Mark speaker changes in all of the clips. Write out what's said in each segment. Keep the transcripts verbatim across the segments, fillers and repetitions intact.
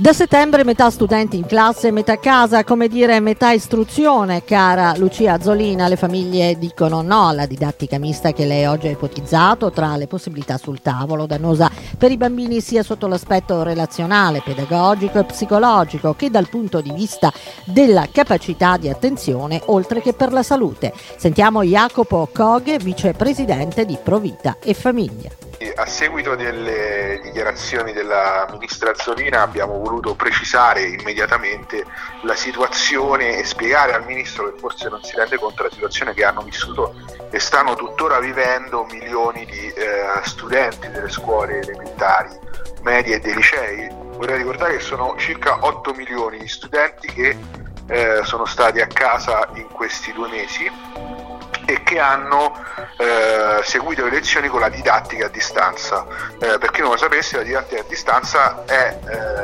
Speaker 1: Da settembre metà studenti in classe, metà a casa, come dire metà istruzione, cara Lucia Azzolina. Le famiglie dicono no alla didattica mista che lei oggi ha ipotizzato tra le possibilità sul tavolo, dannosa per i bambini sia sotto l'aspetto relazionale, pedagogico e psicologico che dal punto di vista della capacità di attenzione, oltre che per la salute. Sentiamo Jacopo Coghe, vicepresidente di Provita e Famiglia.
Speaker 2: A seguito delle dichiarazioni della ministra Azzolina abbiamo voluto precisare immediatamente la situazione e spiegare al ministro, che forse non si rende conto della situazione che hanno vissuto e stanno tuttora vivendo milioni di eh, studenti delle scuole elementari, medie e dei licei. Vorrei ricordare che sono circa otto milioni di studenti che eh, sono stati a casa in questi due mesi e che hanno eh, seguito le lezioni con la didattica a distanza. Eh, per chi non lo sapesse, la didattica a distanza è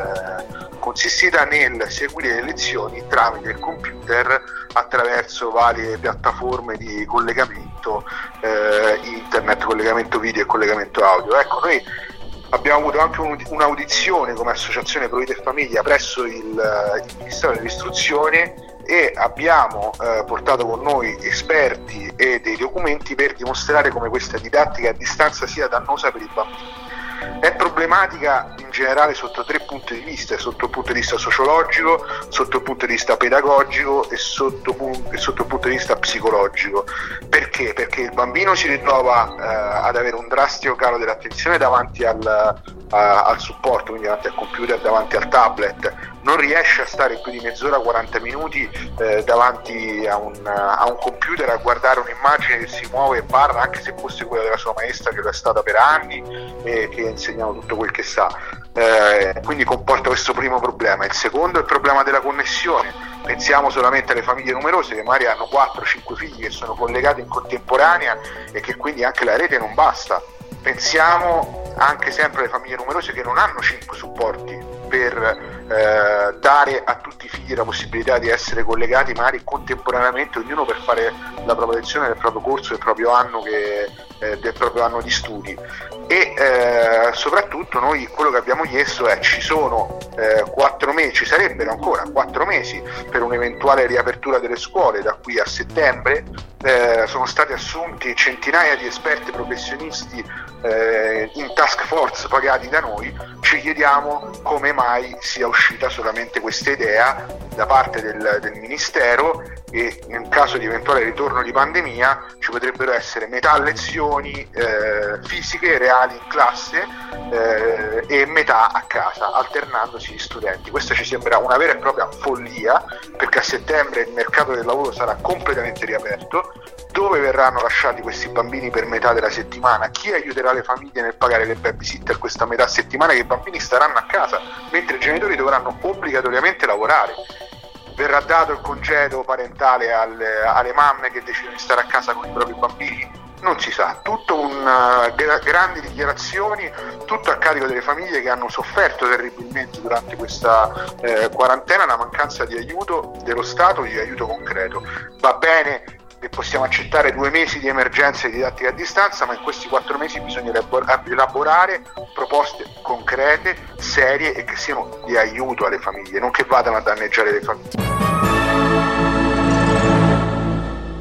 Speaker 2: eh, consistita nel seguire le lezioni tramite il computer attraverso varie piattaforme di collegamento eh, internet, collegamento video e collegamento audio. Ecco, noi abbiamo avuto anche un'audizione come Associazione Provita e Famiglia presso il, il Ministero dell'Istruzione e abbiamo eh, portato con noi esperti e dei documenti per dimostrare come questa didattica a distanza sia dannosa per i bambini. È problematica in generale sotto tre punti di vista: sotto il punto di vista sociologico, sotto il punto di vista pedagogico e sotto, e sotto il punto di vista psicologico. Perché? Perché il bambino si ritrova eh, ad avere un drastico calo dell'attenzione davanti al, a, al supporto, quindi davanti al computer, davanti al tablet. Non riesce a stare più di mezz'ora, quaranta minuti eh, davanti a un, a un computer a guardare un'immagine che si muove e parla, anche se fosse quella della sua maestra che lo è stata per anni e che insegnano tutto quel che sa. Eh, quindi comporta questo primo problema. Il secondo è il problema della connessione. Pensiamo solamente alle famiglie numerose che magari hanno quattro cinque figli che sono collegati in contemporanea e che quindi anche la rete non basta. Pensiamo anche sempre alle famiglie numerose che non hanno cinque supporti per eh, dare a tutti i figli la possibilità di essere collegati magari contemporaneamente, ognuno per fare la propria lezione del proprio corso, del proprio anno, che, eh, del proprio anno di studi. E eh, soprattutto noi quello che abbiamo chiesto è: ci sono eh, quattro mesi, ci sarebbero ancora quattro mesi per un'eventuale riapertura delle scuole da qui a settembre. Eh, sono stati assunti centinaia di esperti professionisti eh, in task force pagati da noi. Ci chiediamo come mai sia uscita solamente questa idea da parte del, del Ministero, e nel caso di eventuale ritorno di pandemia ci potrebbero essere metà lezioni eh, fisiche reali in classe eh, e metà a casa, alternandosi gli studenti. Questa ci sembra una vera e propria follia, perché a settembre il mercato del lavoro sarà completamente riaperto. Dove verranno lasciati questi bambini per metà della settimana? Chi aiuterà le famiglie nel pagare le babysitter questa metà settimana che i bambini staranno a casa, mentre i genitori dovranno obbligatoriamente lavorare? Verrà dato il congedo parentale alle, alle mamme che decidono di stare a casa con i propri bambini? Non si sa. Tutto un, uh, gra- grandi dichiarazioni, tutto a carico delle famiglie che hanno sofferto terribilmente durante questa eh, quarantena, la mancanza di aiuto dello Stato, di aiuto concreto. Va bene che possiamo accettare due mesi di emergenza di didattica a distanza, ma in questi quattro mesi bisogna elaborare proposte concrete, serie e che siano di aiuto alle famiglie, non che vadano a danneggiare le famiglie.